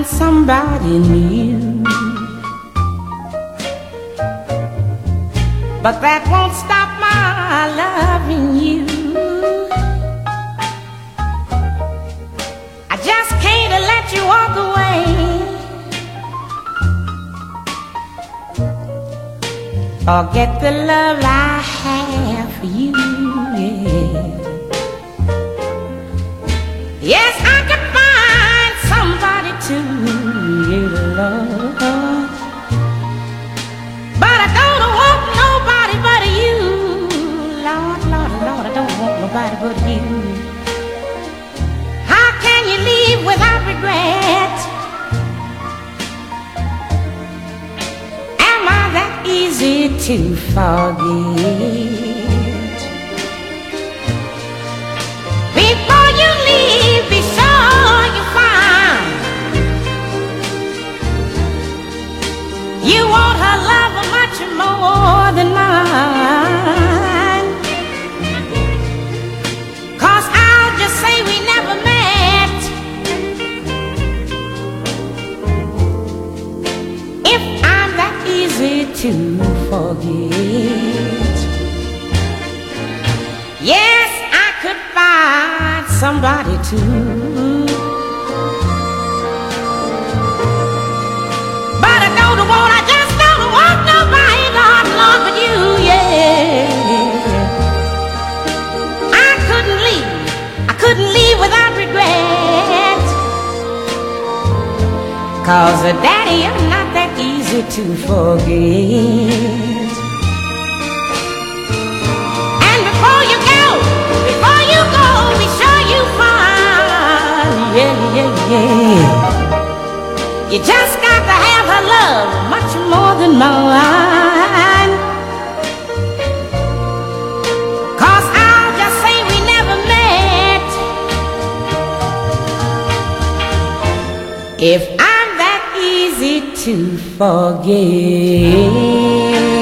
somebody new, but that won't stop my loving you. I just can't let you walk away. Forget the love I have for you, yeah. Yes, I could find somebody to love, but I don't want nobody but you. Lord, Lord, Lord, I don't want nobody but you. How can you leave without regret? Am I that easy to forget? Before you leave, be sure you find you want her love much more than mine. 'Cause I'll just say we never met. If I'm that easy to forget, yes, I could find somebody to, but I don't want, I just don't want nobody, Lord, Lord, but you, yeah. I couldn't leave without regret. 'Cause daddy, I'm not that easy to forget. And before you go, be sure you find, yeah, yeah, yeah, you just got to have her love much more than mine. 'Cause I'll just say we never met. If I'm that easy to forget.